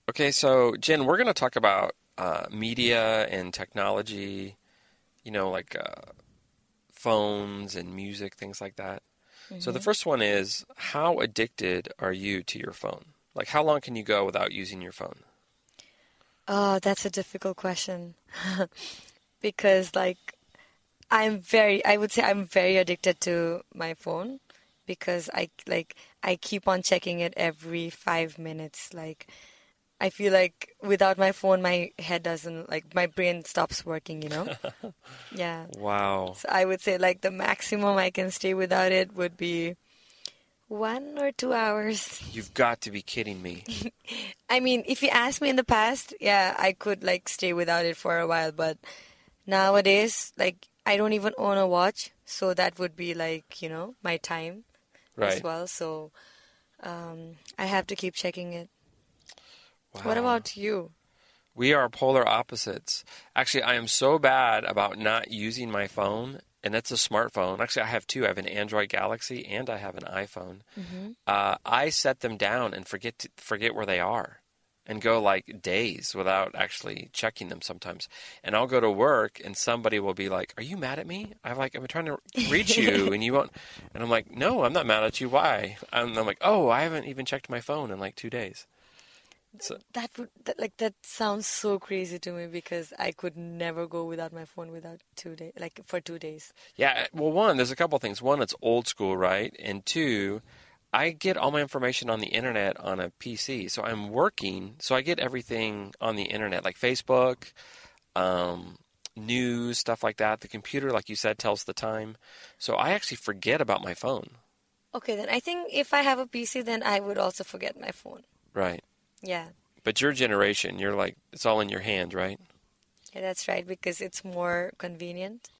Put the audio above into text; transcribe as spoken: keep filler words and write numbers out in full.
Okay, so Jen, we're going to talk about uh, media and technology, you know, like uh, phones and music, things like that. So the hmm first one is, how addicted are you to your phone? Like, how long can you go without using your phone? Oh, that's a difficult question because, like, I'm very, I would say I'm very addicted to my phone because I like I keep on checking it every five minutes. Like, I feel like without my phone, my head doesn't like my brain stops working, you know? Yeah. Wow, So I would say like the maximum I can stay without it would be one or two hours. you've got to be kidding me. I mean, if you asked me in the past, yeah, I could like stay without it for a while, but nowadays, like I don't even own a watch, so that would be like, you know, my time as Right. well. So um, I have to keep checking it. What Wow. about you? We are polar opposites. Actually, I am so bad about not using my phone, and it's a smartphone. Actually, I have two. I have an Android Galaxy and I have an iPhone. hmm Uh, I set them down and forget to, forget where they are, and go like days without actually checking them sometimes. And I'll go to work, and somebody will be like, "Are you mad at me? I'm like, I'm trying to reach you, and you won't." And I'm like, "No, I'm not mad at you. Why?" And I'm like, "Oh, I haven't even checked my phone in like two days." So That would that, like that sounds so crazy to me because I could never go without my phone without two days, like for two days. yeah, well, one, there's a couple things. One, it's old school, right? And two, I get all my information on the internet on a P C. So I'm working, so I get everything on the internet, like Facebook, um, news, stuff like that. The computer, like you said, tells the time. So I actually forget about my phone. Okay, then I think if I have a P C, then I would also forget my phone. Right. Yeah, But your generation, you're like, it's all in your hand, right? yeah, that's right because it's more convenient.